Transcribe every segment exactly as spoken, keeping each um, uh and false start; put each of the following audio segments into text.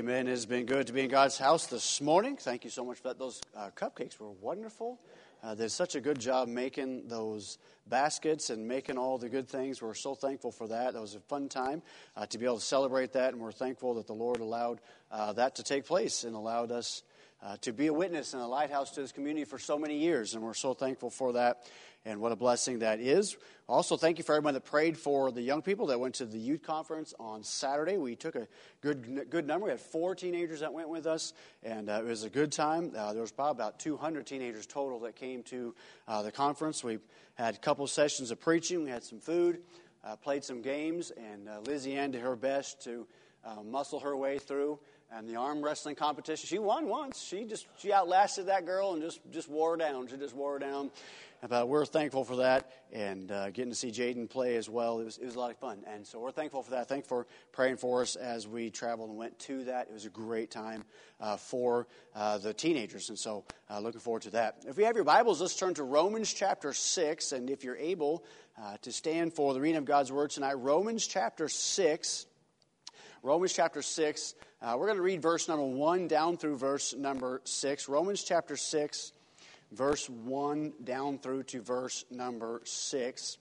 Amen. It has been good to be in God's house this morning. Thank you so much for that. Those uh, cupcakes were wonderful. Uh, they did such a good job making those baskets and making all the good things. We're so thankful for that. That was a fun time uh, to be able to celebrate that, and we're thankful that the Lord allowed uh, that to take place and allowed us uh, to be a witness in a lighthouse to His community for so many years, and we're so thankful for that. And what a blessing that is. Also, thank you for everyone that prayed for the young people that went to the youth conference on Saturday. We took a good good number. We had four teenagers that went with us, and uh, it was a good time. Uh, there was probably about two hundred teenagers total that came to uh, the conference. We had a couple sessions of preaching. We had some food, uh, played some games, and uh, Lizzie Ann did her best to uh, muscle her way through. And the arm wrestling competition, she won once. She just she outlasted that girl and just, just wore her down. She just wore her down. But we're thankful for that, and uh, getting to see Jaden play as well. It was it was a lot of fun, and so we're thankful for that. Thank you for praying for us as we traveled and went to that. It was a great time uh, for uh, the teenagers, and so uh, looking forward to that. If you have your Bibles, let's turn to Romans chapter six, and if you're able uh, to stand for the reading of God's Word tonight, Romans chapter six. Romans chapter six. Uh, we're going to read verse number one down through verse number six. Romans chapter six. Verse one down through to verse number six.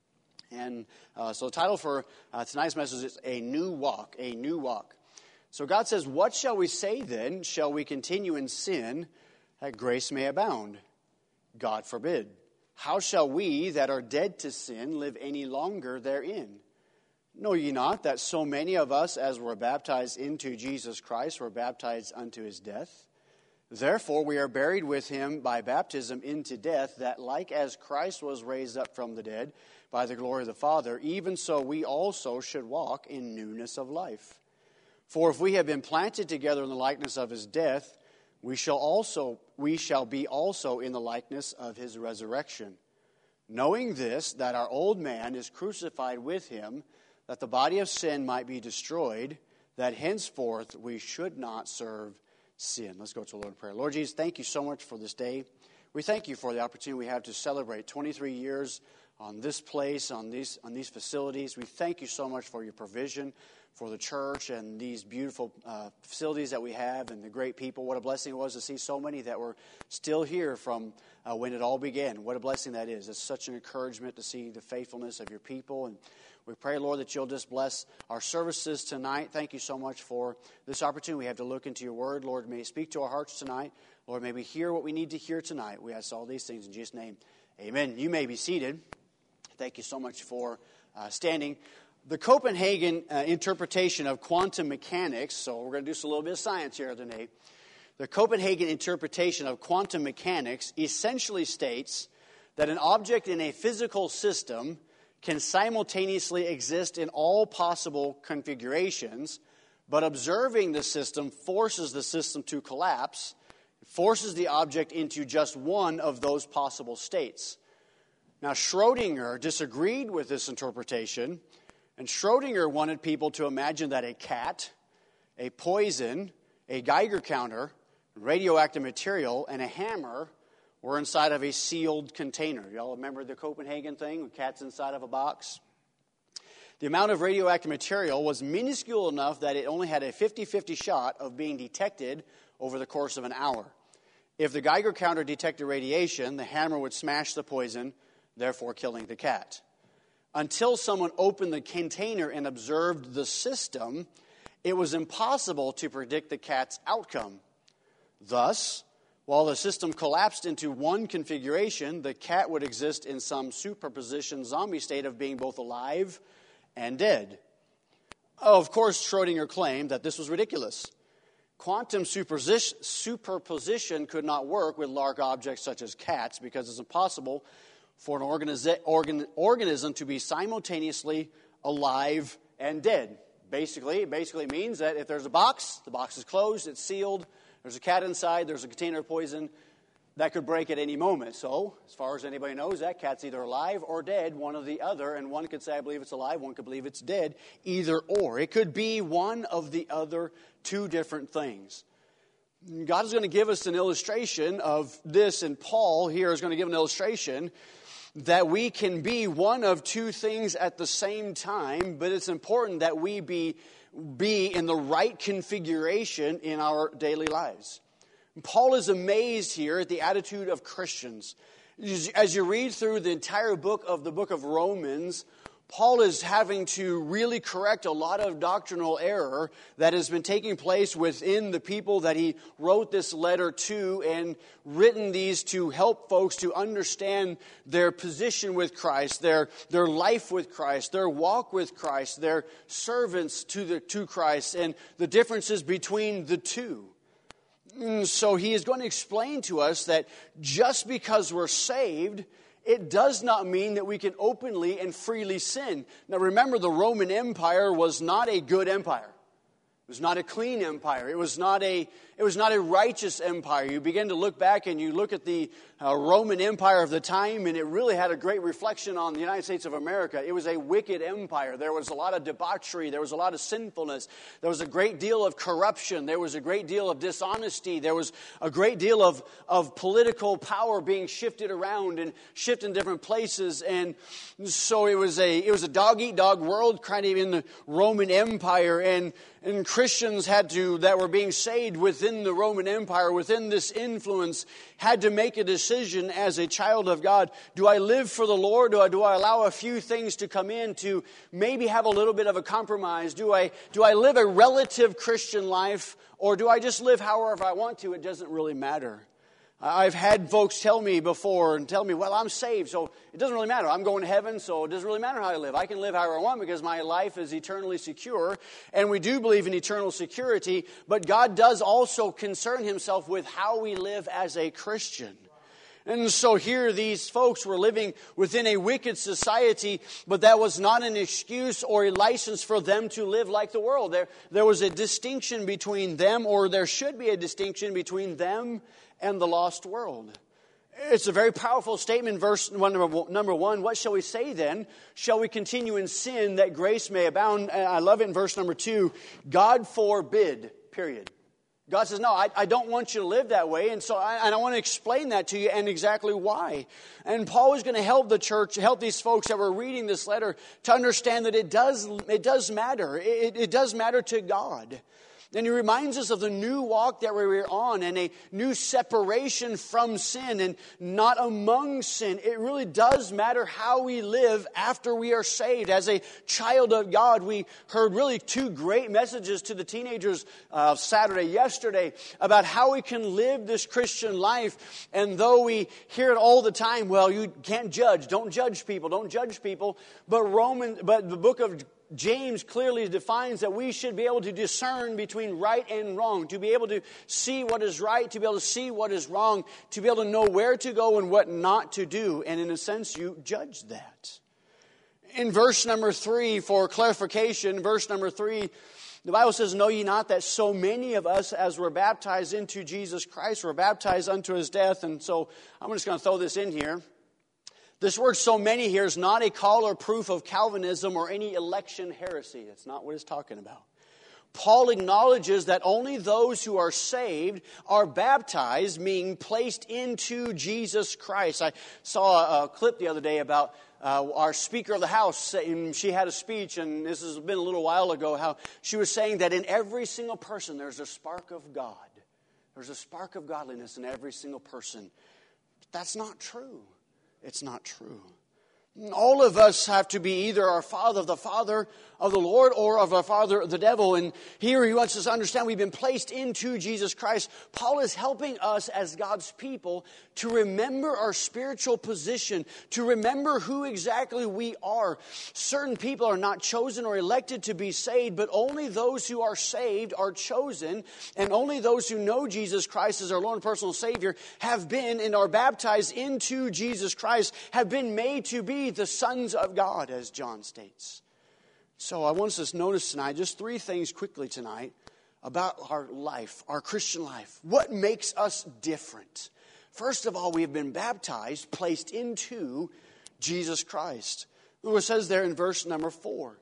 And uh, so the title for uh, tonight's message is A New Walk, A New Walk. So God says, what shall we say then? Shall we continue in sin that grace may abound? God forbid. How shall we that are dead to sin live any longer therein? Know ye not that so many of us as were baptized into Jesus Christ were baptized unto his death? Therefore, we are buried with him by baptism into death, that like as Christ was raised up from the dead by the glory of the Father, even so we also should walk in newness of life. For if we have been planted together in the likeness of his death, we shall also we shall be also in the likeness of his resurrection. Knowing this, that our old man is crucified with him, that the body of sin might be destroyed, that henceforth we should not serve sin. Let's go to the Lord in prayer. Lord Jesus, thank you so much for this day. We thank you for the opportunity we have to celebrate twenty-three years on this place, on these on these facilities. We thank you so much for your provision for the church and these beautiful uh, facilities that we have and the great people. What a blessing it was to see so many that were still here from uh, when it all began. What a blessing that is. It's such an encouragement to see the faithfulness of your people. And we pray, Lord, that you'll just bless our services tonight. Thank you so much for this opportunity we have to look into your word. Lord, may it speak to our hearts tonight. Lord, may we hear what we need to hear tonight. We ask all these things in Jesus' name. Amen. You may be seated. Thank you so much for uh, standing. The Copenhagen uh, interpretation of quantum mechanics, so we're going to do just a little bit of science here today. The Copenhagen interpretation of quantum mechanics essentially states that an object in a physical system can simultaneously exist in all possible configurations, but observing the system forces the system to collapse, forces the object into just one of those possible states. Now, Schrodinger disagreed with this interpretation, and Schrodinger wanted people to imagine that a cat, a poison, a Geiger counter, radioactive material, and a hammer were inside of a sealed container. Y'all remember the Copenhagen thing, with cats inside of a box? The amount of radioactive material was minuscule enough that it only had a fifty-fifty shot of being detected over the course of an hour. If the Geiger counter detected radiation, the hammer would smash the poison, therefore killing the cat. Until someone opened the container and observed the system, it was impossible to predict the cat's outcome. Thus, while the system collapsed into one configuration, the cat would exist in some superposition zombie state of being both alive and dead. Of course, Schrodinger claimed that this was ridiculous. Quantum superposition could not work with large objects such as cats because it's impossible for an organiza- organ- organism to be simultaneously alive and dead. Basically, it basically means that if there's a box, the box is closed, it's sealed, there's a cat inside, there's a container of poison that could break at any moment. So, as far as anybody knows, that cat's either alive or dead, one or the other, and one could say, I believe it's alive, one could believe it's dead, either or. It could be one of the other, two different things. God is going to give us an illustration of this, and Paul here is going to give an illustration that we can be one of two things at the same time, but it's important that we be be in the right configuration in our daily lives. Paul is amazed here at the attitude of Christians. As you read through the entire book of the book of Romans, Paul is having to really correct a lot of doctrinal error that has been taking place within the people that he wrote this letter to, and written these to help folks to understand their position with Christ, their, their life with Christ, their walk with Christ, their servants to, the, to Christ, and the differences between the two. And so he is going to explain to us that just because we're saved, it does not mean that we can openly and freely sin. Now remember, the Roman Empire was not a good empire. It was not a clean empire. It was not a, it was not a righteous empire. You begin to look back and you look at the uh, Roman Empire of the time, and it really had a great reflection on the United States of America. It was a wicked empire. There was a lot of debauchery. There was a lot of sinfulness. There was a great deal of corruption. There was a great deal of dishonesty. There was a great deal of, of political power being shifted around and shifted in different places. And so it was a, it was a dog-eat-dog world kind of in the Roman Empire. And And Christians had to, that were being saved within the Roman Empire, within this influence, had to make a decision as a child of God. Do I live for the Lord, or do I allow a few things to come in to maybe have a little bit of a compromise? Do I, do I live a relative Christian life, or do I just live however I want to? It doesn't really matter. I've had folks tell me before and tell me, well, I'm saved, so it doesn't really matter. I'm going to heaven, so it doesn't really matter how I live. I can live however I want because my life is eternally secure. And we do believe in eternal security, but God does also concern himself with how we live as a Christian. And so here these folks were living within a wicked society, but that was not an excuse or a license for them to live like the world. There, there was a distinction between them, or there should be a distinction between them and the lost world. It's a very powerful statement, verse one, number one. What shall we say then? Shall we continue in sin that grace may abound? And I love it in verse number two. God forbid, period. God says, no, I, I don't want you to live that way. And so I, and I want to explain that to you and exactly why. And Paul is going to help the church, help these folks that were reading this letter to understand that it does, it does matter. It, it does matter to God. And he reminds us of the new walk that we were on, and a new separation from sin and not among sin. It really does matter how we live after we are saved. As a child of God, we heard really two great messages to the teenagers uh, Saturday, yesterday, about how we can live this Christian life. And though we hear it all the time, well, you can't judge. Don't judge people. Don't judge people. But Roman, but the book of James clearly defines that we should be able to discern between right and wrong, to be able to see what is right, to be able to see what is wrong, to be able to know where to go and what not to do. And in a sense, you judge that. In verse number three, for clarification, verse number three, the Bible says, know ye not that so many of us as were baptized into Jesus Christ were baptized unto his death? And so I'm just going to throw this in here. This word so many here is not a call or proof of Calvinism or any election heresy. That's not what it's talking about. Paul acknowledges that only those who are saved are baptized, meaning placed into Jesus Christ. I saw a clip the other day about uh, our Speaker of the House. She had a speech, and this has been a little while ago, how she was saying that in every single person there's a spark of God. There's a spark of godliness in every single person. That's not true. It's not true. All of us have to be either our father, the father of the Lord, or of our father, the devil. And here he wants us to understand we've been placed into Jesus Christ. Paul is helping us as God's people to remember our spiritual position, to remember who exactly we are. Certain people are not chosen or elected to be saved, but only those who are saved are chosen, and only those who know Jesus Christ as our Lord and personal Savior have been and are baptized into Jesus Christ, have been made to be the sons of God, as John states. So I want us to notice tonight just three things quickly tonight about our life, our Christian life. What makes us different? First of all, we have been baptized, placed into Jesus Christ. It says there in verse number four.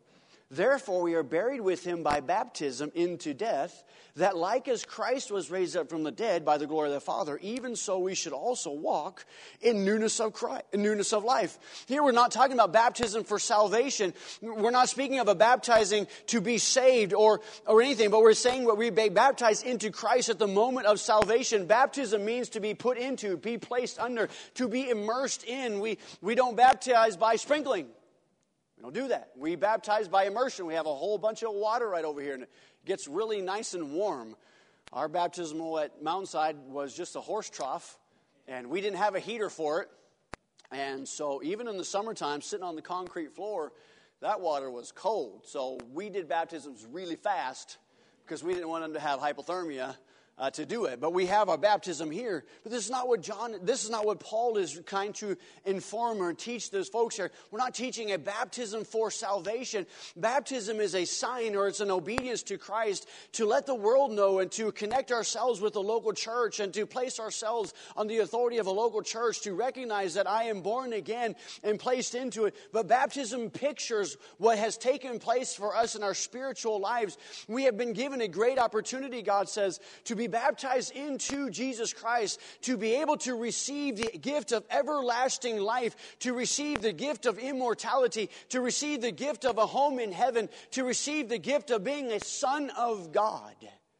Therefore, we are buried with him by baptism into death, that like as Christ was raised up from the dead by the glory of the Father, even so we should also walk in newness of Christ, in newness of life. Here we're not talking about baptism for salvation. We're not speaking of a baptizing to be saved or, or anything, but we're saying what we be baptized into Christ at the moment of salvation. Baptism means to be put into, be placed under, to be immersed in. We, we don't baptize by sprinkling. We don't do that. We baptize by immersion. We have a whole bunch of water right over here, and it gets really nice and warm. Our baptismal at Mountainside was just a horse trough, and we didn't have a heater for it. And so even in the summertime, sitting on the concrete floor, that water was cold. So we did baptisms really fast because we didn't want them to have hypothermia Uh, to do it. But we have our baptism here. But this is not what John, this is not what Paul is trying to inform or teach those folks here. We're not teaching a baptism for salvation. Baptism is a sign, or it's an obedience to Christ to let the world know and to connect ourselves with the local church and to place ourselves on the authority of a local church to recognize that I am born again and placed into it. But baptism pictures what has taken place for us in our spiritual lives. We have been given a great opportunity, God says, to be baptized into Jesus Christ, to be able to receive the gift of everlasting life, to receive the gift of immortality, to receive the gift of a home in heaven, to receive the gift of being a son of God.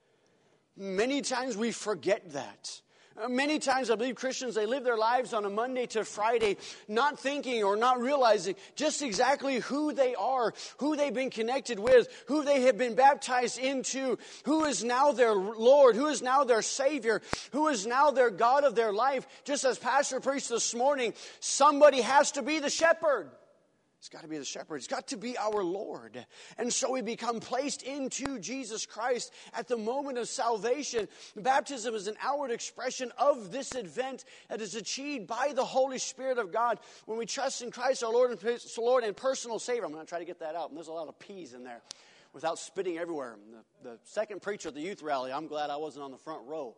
Many times we forget that. Many times I believe Christians, they live their lives on a Monday to Friday, not thinking or not realizing just exactly who they are, who they've been connected with, who they have been baptized into, who is now their Lord, who is now their Savior, who is now their God of their life. Just as Pastor preached this morning, somebody has to be the shepherd. It's got to be the shepherd. It's got to be our Lord. And so we become placed into Jesus Christ at the moment of salvation. Baptism is an outward expression of this event that is achieved by the Holy Spirit of God when we trust in Christ, our Lord and, Lord and personal Savior. I'm going to try to get that out. And there's a lot of P's in there without spitting everywhere. The, the second preacher at the youth rally, I'm glad I wasn't on the front row.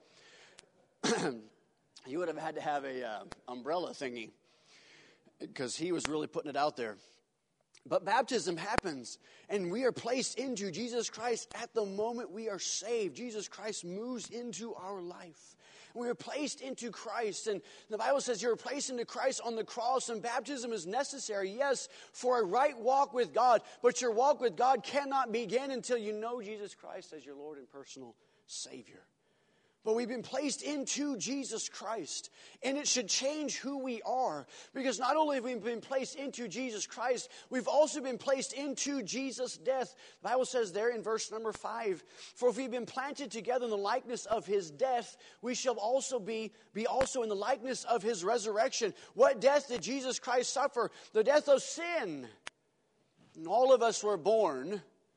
He would have had to have a uh, umbrella thingy because he was really putting it out there. But baptism happens, and we are placed into Jesus Christ at the moment we are saved. Jesus Christ moves into our life. We are placed into Christ, and the Bible says you're placed into Christ on the cross, and baptism is necessary, yes, for a right walk with God. But your walk with God cannot begin until you know Jesus Christ as your Lord and personal Savior. But we've been placed into Jesus Christ, and it should change who we are. Because not only have we been placed into Jesus Christ, we've also been placed into Jesus' death. The Bible says there in verse number five, for if we've been planted together in the likeness of his death, we shall also be, be also in the likeness of his resurrection. What death did Jesus Christ suffer? The death of sin. And all of us were born.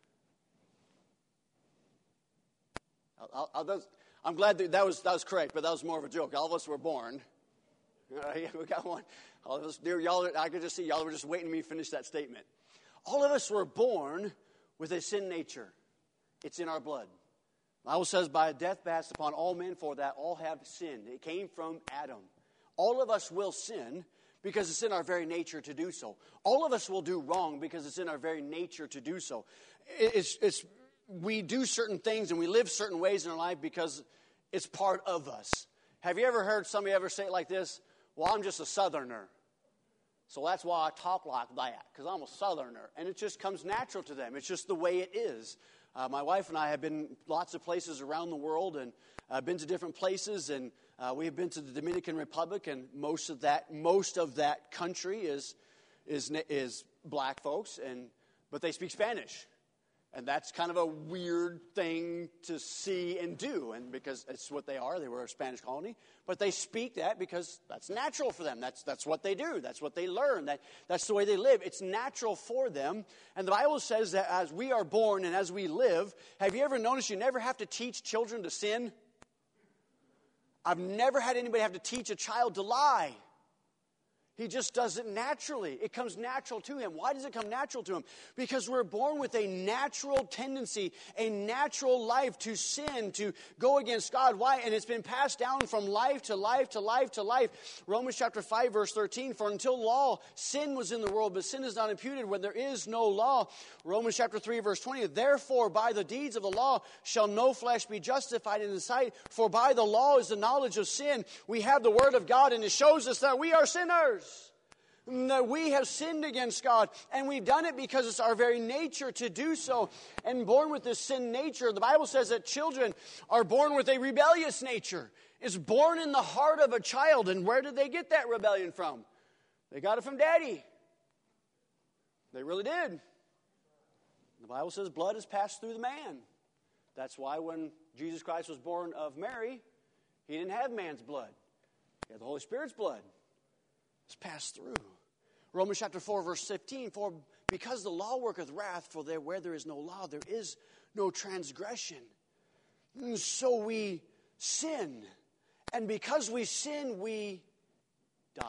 I'll, I'll, I'll, I'm glad that, that was that was correct, but that was more of a joke. All of us were born. Uh, yeah, we got one. All of us, dear, y'all, I could just see y'all were just waiting for me to finish that statement. All of us were born with a sin nature. It's in our blood. The Bible says, by death passed upon all men, for that all have sinned. It came from Adam. All of us will sin because it's in our very nature to do so. All of us will do wrong because it's in our very nature to do so. It's it's. We do certain things and we live certain ways in our life because it's part of us. Have you ever heard somebody ever say it like this? Well, I'm just a Southerner, so that's why I talk like that, because I'm a Southerner. And it just comes natural to them. It's just the way it is. Uh, my wife and I have been lots of places around the world and uh, been to different places, and uh, we have been to the Dominican Republic, and most of that most of that country is is is black folks, and but they speak Spanish. And that's kind of a weird thing to see and do, and because it's what they are. They were a Spanish colony, but they speak that because that's natural for them. That's that's what they do. That's what they learn. That that's the way they live. It's natural for them. And the Bible says that as we are born and as we live, have you ever noticed you never have to teach children to sin? I've never had anybody have to teach a child to lie. He just does it naturally. It comes natural to him. Why does it come natural to him? Because we're born with a natural tendency, a natural life to sin, to go against God. Why? And it's been passed down from life to life to life to life. Romans chapter five, verse thirteen, for until law, sin was in the world, but sin is not imputed when there is no law. Romans chapter three, verse twenty, therefore by the deeds of the law shall no flesh be justified in his sight, for by the law is the knowledge of sin. We have the word of God, and it shows us that we are sinners. That we have sinned against God, and we've done it because it's our very nature to do so. And born with this sin nature, the Bible says that children are born with a rebellious nature. It's born in the heart of a child. And where did they get that rebellion from? They got it from daddy. They really did. The Bible says blood is passed through the man. That's why when Jesus Christ was born of Mary, he didn't have man's blood. He had the Holy Spirit's blood. It's passed through. Romans chapter four, verse fifteen, for because the law worketh wrath, for there where there is no law, there is no transgression. And so we sin. And because we sin, we die.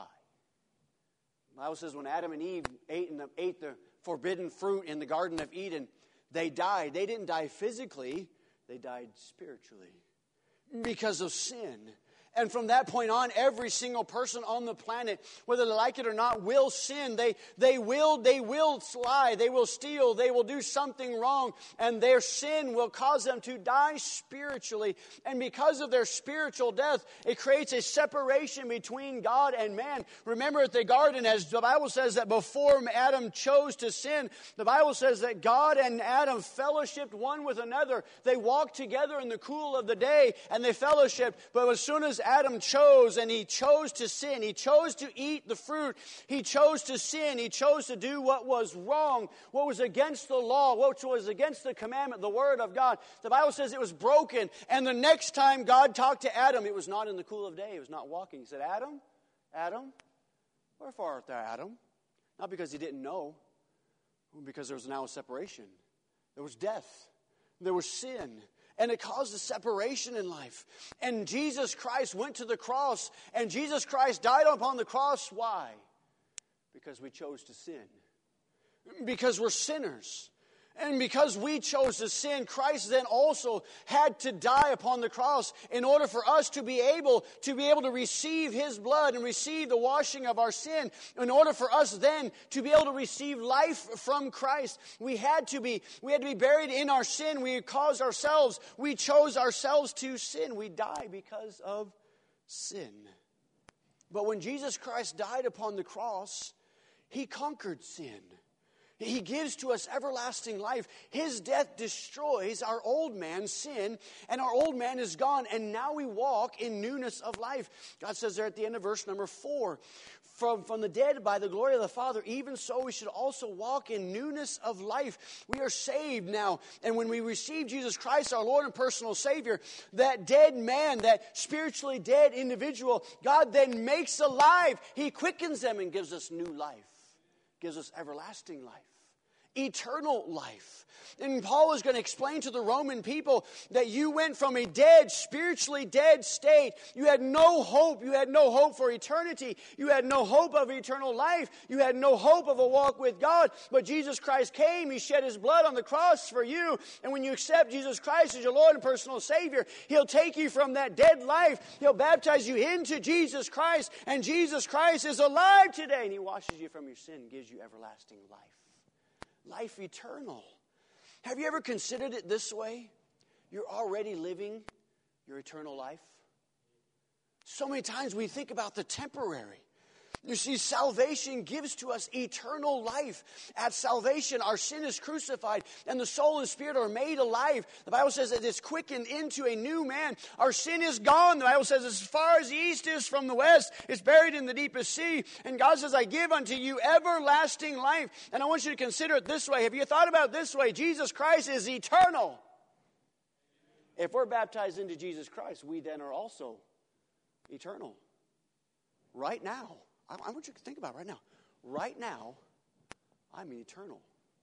The Bible says when Adam and Eve ate, in the, ate the forbidden fruit in the Garden of Eden, they died. They didn't die physically, they died spiritually because of sin. And from that point on, every single person on the planet, whether they like it or not, will sin. They, they will, they will lie. They will steal. They will do something wrong. And their sin will cause them to die spiritually. And because of their spiritual death, it creates a separation between God and man. Remember at the garden, as the Bible says that before Adam chose to sin, the Bible says that God and Adam fellowshiped one with another. They walked together in the cool of the day and they fellowshiped. But as soon as Adam chose, and he chose to sin. He chose to eat the fruit. He chose to sin. He chose to do what was wrong, what was against the law, what was against the commandment, the word of God. The Bible says it was broken. And the next time God talked to Adam, it was not in the cool of day. He was not walking. He said, Adam, Adam, wherefore art thou, Adam? Not because he didn't know, because there was now a separation. There was death. There was sin. And it caused a separation in life. And Jesus Christ went to the cross. And Jesus Christ died upon the cross. Why? Because we chose to sin. Because we're sinners. And because we chose to sin, Christ then also had to die upon the cross in order for us to be able to be able to receive His blood and receive the washing of our sin. In order for us then to be able to receive life from Christ, we had to be we had to be buried in our sin. We caused ourselves, we chose ourselves to sin. We die because of sin. But when Jesus Christ died upon the cross, He conquered sin. He gives to us everlasting life. His death destroys our old man's sin, and our old man is gone, and now we walk in newness of life. God says there at the end of verse number four, from, from the dead by the glory of the Father, even so we should also walk in newness of life. We are saved now, and when we receive Jesus Christ, our Lord and personal Savior, that dead man, that spiritually dead individual, God then makes alive. He quickens them and gives us new life. Gives us everlasting life, eternal life. And Paul is going to explain to the Roman people that you went from a dead, spiritually dead state. You had no hope. You had no hope for eternity. You had no hope of eternal life. You had no hope of a walk with God. But Jesus Christ came. He shed His blood on the cross for you. And when you accept Jesus Christ as your Lord and personal Savior, He'll take you from that dead life. He'll baptize you into Jesus Christ. And Jesus Christ is alive today. And He washes you from your sin and gives you everlasting life. Life eternal. Have you ever considered it this way? You're already living your eternal life. So many times we think about the temporary. You see, salvation gives to us eternal life. At salvation, our sin is crucified, and the soul and spirit are made alive. The Bible says that it's quickened into a new man. Our sin is gone. The Bible says as far as the east is from the west, it's buried in the deepest sea. And God says, I give unto you everlasting life. And I want you to consider it this way. Have you thought about it this way? Jesus Christ is eternal. If we're baptized into Jesus Christ, we then are also eternal. Right now. I want you to think about it right now. Right now, I'm eternal.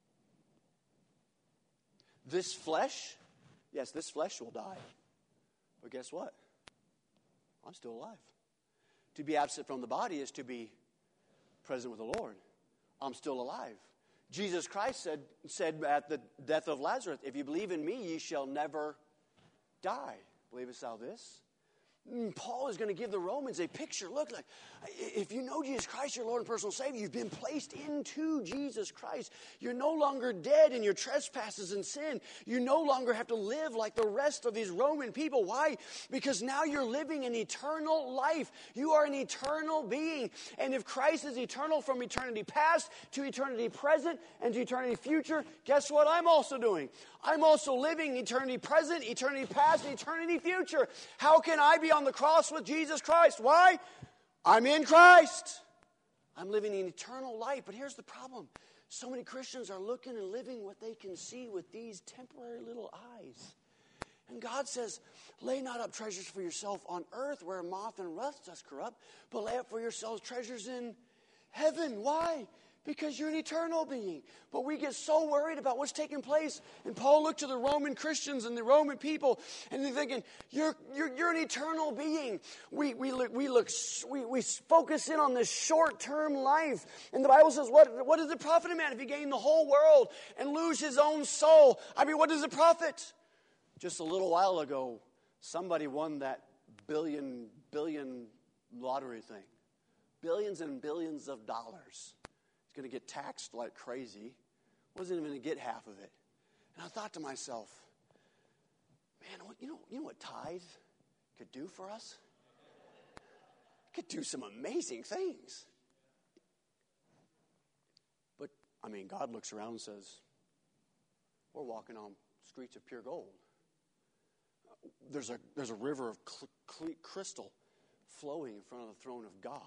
This flesh, yes, this flesh will die. But guess what? I'm still alive. To be absent from the body is to be present with the Lord. I'm still alive. Jesus Christ said, said at the death of Lazarus, if you believe in me, ye shall never die. Believest thou this? Paul is going to give the Romans a picture. Look, like, if you know Jesus Christ, your Lord and personal Savior, you've been placed into Jesus Christ. You're no longer dead in your trespasses and sin. You no longer have to live like the rest of these Roman people. Why? Because now you're living an eternal life. You are an eternal being. And if Christ is eternal from eternity past to eternity present and to eternity future, guess what I'm also doing? I'm also living eternity present, eternity past, and eternity future. How can I be on the cross with Jesus Christ? Why? I'm in Christ. I'm living an eternal life. But here's the problem. So many Christians are looking and living what they can see with these temporary little eyes. And God says, lay not up treasures for yourself on earth where moth and rust does corrupt, but lay up for yourselves treasures in heaven. Why? Because you're an eternal being. But we get so worried about what's taking place. And Paul looked to the Roman Christians and the Roman people, and they're thinking, you're, you're, you're an eternal being. We, we, look, we, look, we, we focus in on this short-term life. And the Bible says, what, what does it profit a man if he gain the whole world and lose his own soul? I mean, what does it profit? Just a little while ago, somebody won that billion, billion lottery thing. Billions and billions of dollars. Going to get taxed like crazy. Wasn't even going to get half of it. And I thought to myself, man, you know, you know what tithe could do for us? It could do some amazing things. But, I mean, God looks around and says, we're walking on streets of pure gold. There's a, there's a river of cl- cl- crystal flowing in front of the throne of God.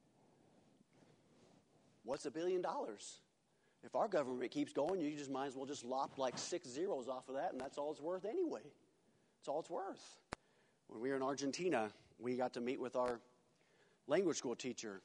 What's a billion dollars? If our government keeps going, you just might as well just lop like six zeros off of that, and that's all it's worth anyway. That's all it's worth. When we were in Argentina, we got to meet with our language school teacher,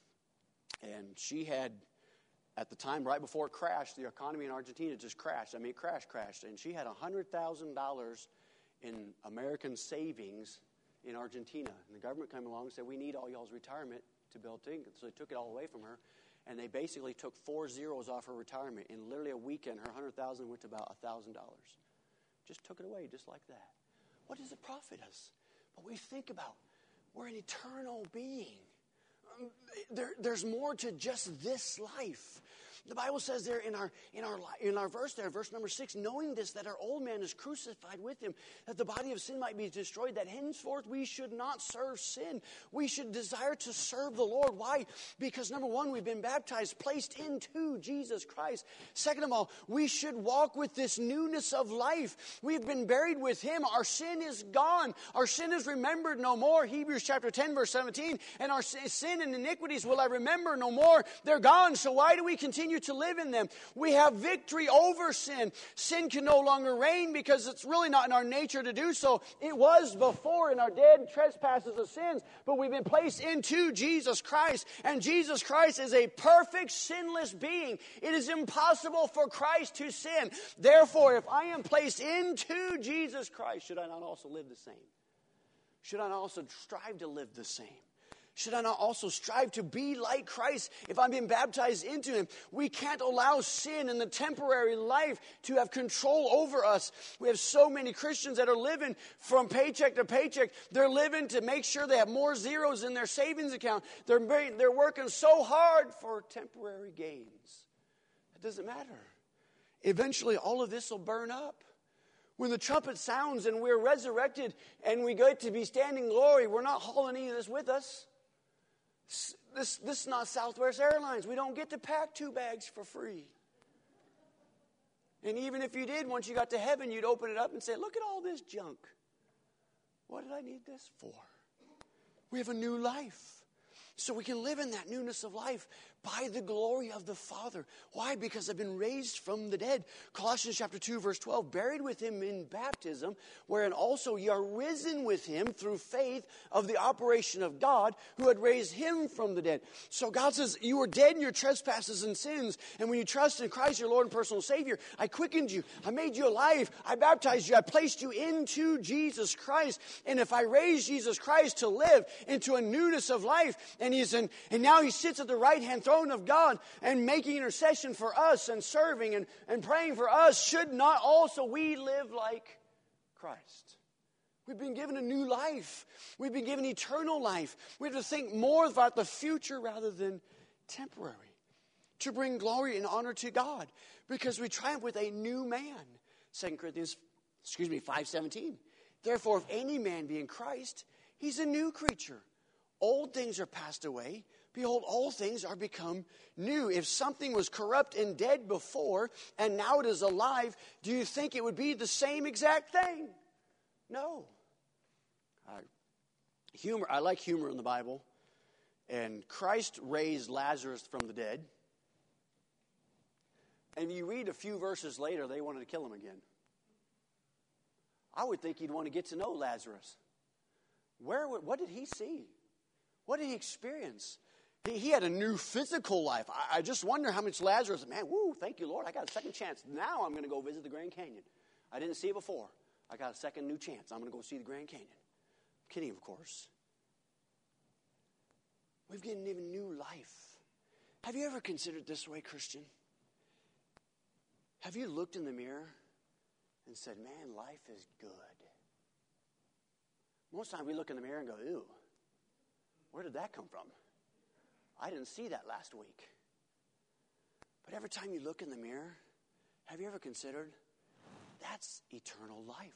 and she had, at the time, right before it crashed, the economy in Argentina just crashed. I mean, it crashed, crashed, and she had one hundred thousand dollars in American savings in Argentina. And the government came along and said, we need all y'all's retirement to build things. So they took it all away from her. And they basically took four zeros off her retirement. In literally a weekend, her one hundred thousand dollars went to about one thousand dollars. Just took it away just like that. What does it profit us? But we think about, we're an eternal being. Um, there, there's more to just this life. The Bible says there in our in our in our verse there, verse number six, knowing this, that our old man is crucified with him, that the body of sin might be destroyed, that henceforth we should not serve sin. We should desire to serve the Lord. Why? Because number one, we've been baptized, placed into Jesus Christ. Second of all, we should walk with this newness of life. We've been buried with him. Our sin is gone. Our sin is remembered no more. Hebrews chapter ten, verse seventeen, and our sin and iniquities will I remember no more. They're gone. So why do we continue to live in them? We have victory over sin. Sin can no longer reign because it's really not in our nature to do so. It was before in our dead trespasses of sins, but we've been placed into Jesus Christ, and Jesus Christ is a perfect sinless being. It is impossible for Christ to sin. Therefore, if I am placed into Jesus Christ, should I not also live the same? Should I not also strive to live the same? Should I not also strive to be like Christ if I'm being baptized into him? We can't allow sin in the temporary life to have control over us. We have so many Christians that are living from paycheck to paycheck. They're living to make sure they have more zeros in their savings account. They're, they're working so hard for temporary gains. It doesn't matter. Eventually, all of this will burn up. When the trumpet sounds and we're resurrected and we get to be standing glory, we're not hauling any of this with us. This, this is not Southwest Airlines. We don't get to pack two bags for free. And even if you did, once you got to heaven, you'd open it up and say, look at all this junk. What did I need this for? We have a new life. So we can live in that newness of life by the glory of the Father. Why? Because I've been raised from the dead. Colossians chapter two, verse twelve, buried with him in baptism, wherein also ye are risen with him through faith of the operation of God, who had raised him from the dead. So God says, you were dead in your trespasses and sins, and when you trust in Christ, your Lord and personal Savior, I quickened you, I made you alive, I baptized you, I placed you into Jesus Christ. And if I raise Jesus Christ to live into a newness of life, And he's in, and now he sits at the right-hand throne of God and making intercession for us and serving and, and praying for us. Should not also we live like Christ? We've been given a new life. We've been given eternal life. We have to think more about the future rather than temporary, to bring glory and honor to God, because we triumph with a new man. Second Corinthians, excuse me, five seventeen. Therefore, if any man be in Christ, he's a new creature. Old things are passed away. Behold, all things are become new. If something was corrupt and dead before, and now it is alive, do you think it would be the same exact thing? No. Uh, humor. I like humor in the Bible. And Christ raised Lazarus from the dead. And you read a few verses later, they wanted to kill him again. I would think you'd want to get to know Lazarus. Where? What did he see? What did he experience? He, he had a new physical life. I, I just wonder how much Lazarus, man, woo, thank you, Lord. I got a second chance. Now I'm going to go visit the Grand Canyon. I didn't see it before. I got a second new chance. I'm going to go see the Grand Canyon. I'm kidding, of course. We've given him a new life. Have you ever considered this way, Christian? Have you looked in the mirror and said, man, life is good? Most times we look in the mirror and go, ew, where did that come from? I didn't see that last week. But every time you look in the mirror, have you ever considered that's eternal life?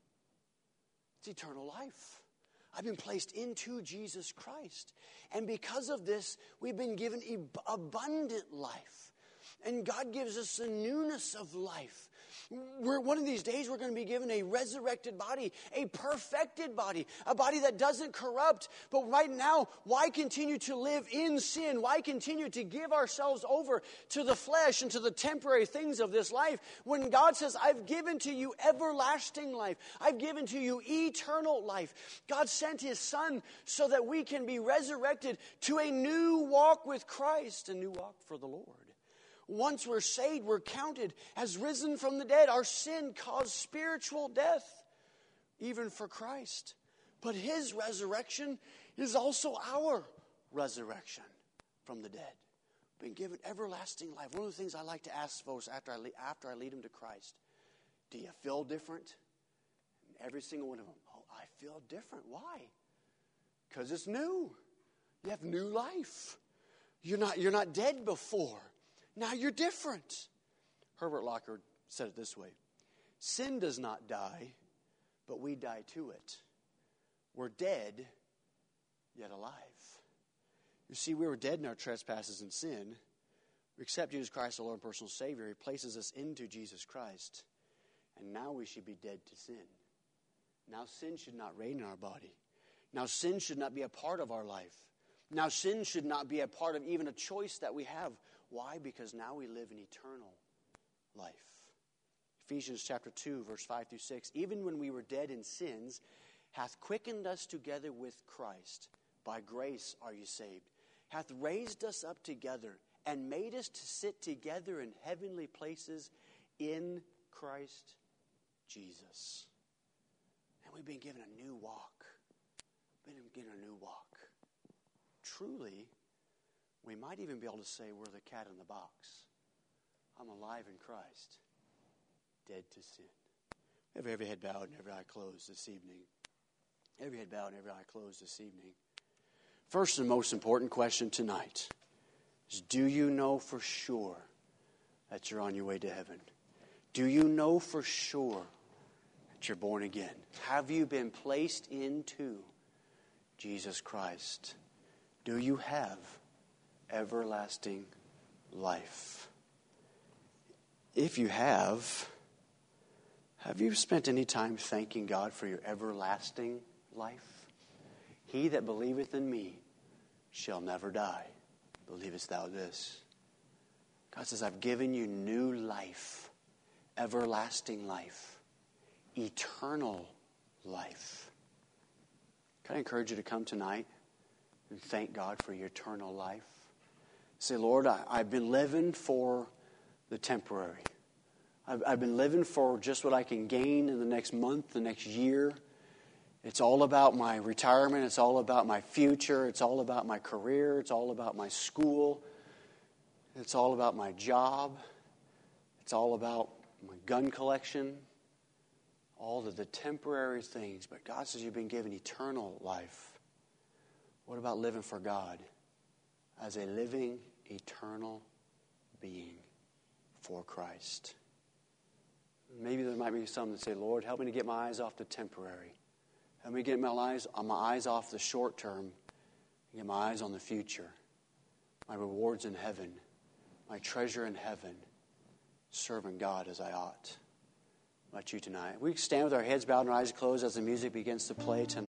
It's eternal life. I've been placed into Jesus Christ. And because of this, we've been given abundant life. And God gives us a newness of life. We're, one of these days we're going to be given a resurrected body, a perfected body, a body that doesn't corrupt. But right now, why continue to live in sin? Why continue to give ourselves over to the flesh and to the temporary things of this life when God says, I've given to you everlasting life. I've given to you eternal life. God sent his Son so that we can be resurrected to a new walk with Christ, a new walk for the Lord. Once we're saved, we're counted as risen from the dead. Our sin caused spiritual death, even for Christ. But his resurrection is also our resurrection from the dead. Been given everlasting life. One of the things I like to ask folks after I lead, after I lead them to Christ, do you feel different? And every single one of them, oh, I feel different. Why? Because it's new. You have new life. You're not, you're not dead before. Now you're different. Herbert Lockyer said it this way. Sin does not die, but we die to it. We're dead, yet alive. You see, we were dead in our trespasses and sin. We accept Jesus Christ, our Lord and personal Savior. He places us into Jesus Christ. And now we should be dead to sin. Now sin should not reign in our body. Now sin should not be a part of our life. Now sin should not be a part of even a choice that we have. Why? Because now we live in eternal life. Ephesians chapter two, verse five through six. Even when we were dead in sins, hath quickened us together with Christ. By grace are you saved. Hath raised us up together and made us to sit together in heavenly places in Christ Jesus. And we've been given a new walk. Been given a new walk. Truly, we might even be able to say we're the cat in the box. I'm alive in Christ, dead to sin. Every, every head bowed and every eye closed this evening. Every head bowed and every eye closed this evening. First and most important question tonight is, do you know for sure that you're on your way to heaven? Do you know for sure that you're born again? Have you been placed into Jesus Christ? Do you have everlasting life? If you have, have you spent any time thanking God for your everlasting life? He that believeth in me shall never die. Believest thou this? God says, I've given you new life, everlasting life, eternal life. Can I encourage you to come tonight and thank God for your eternal life? Say, Lord, I, I've been living for the temporary. I've, I've been living for just what I can gain in the next month, the next year. It's all about my retirement. It's all about my future. It's all about my career. It's all about my school. It's all about my job. It's all about my gun collection. All of the temporary things. But God says you've been given eternal life. What about living for God as a living, eternal being for Christ? Maybe there might be some that say, Lord, help me to get my eyes off the temporary. Help me get my eyes, my eyes off the short term and get my eyes on the future. My rewards in heaven. My treasure in heaven. Serving God as I ought. How about you tonight? We stand with our heads bowed and our eyes closed as the music begins to play tonight.